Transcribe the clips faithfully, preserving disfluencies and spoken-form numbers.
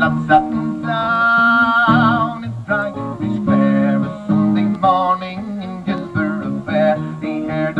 lad sat down in Priory Square a Sunday morning in Gilbert Fair. He heard a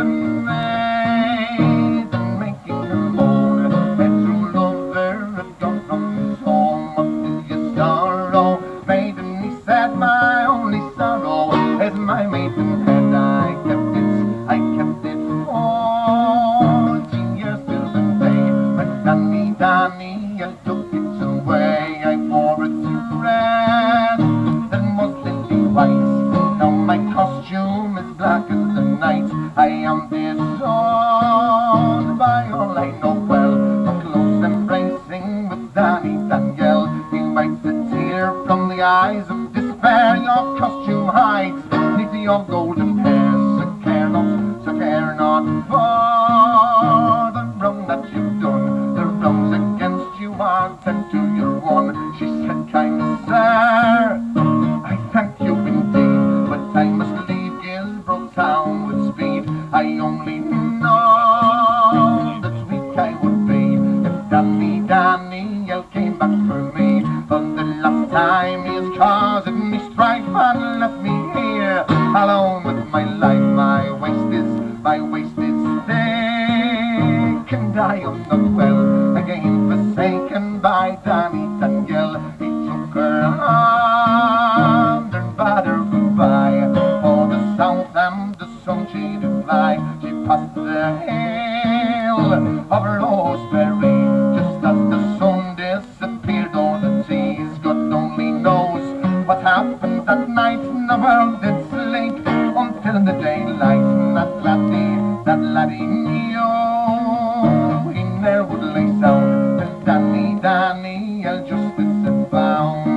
maiden making a moan, a true lover had gone from his home. What is your sorrow, maiden? He said, my only sorrow is my maidenhead. I kept it, I kept it fourteen years till the day when Danny Daniel took it away. I wore it to red, then was lily white. Now my costume is black as the night. I am disowned by all I know well. A close embracing with Danny Daniel, he wipes a tear from the eyes of despair. Your costume hides neath your golden hair. So care not, so care not for the wrong that you've done. The wrongs against you are ten to your one. She said, kind sir, I thank you indeed, but I must leave Gilbert town with speed. I only know that weak I would be if Danny Daniel came back for me. For the last time he has caused me strife and left me here alone with my life. My waist is, my waist is thick, and I am not well. Again forsaken by Danny Daniel, he took her hand and bade her goodbye. For the south and the sun she did fly. She passed the hill of Roseberry just as the sun disappeared o'er the trees. God only knows what happened that night. The world did sleep until in the daylight. That laddie, that laddie knew he ne'er would lay sound till Danny Daniel justice had found.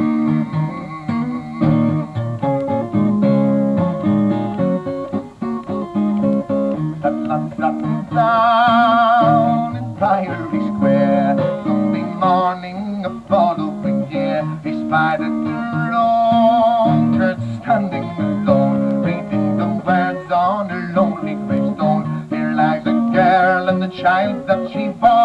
That lad sat down in Priory Square Sunday morning a following year. He spied a drunkard standing alone, reading the words on a lonely gravestone. Here lies a girl and the child that she bore.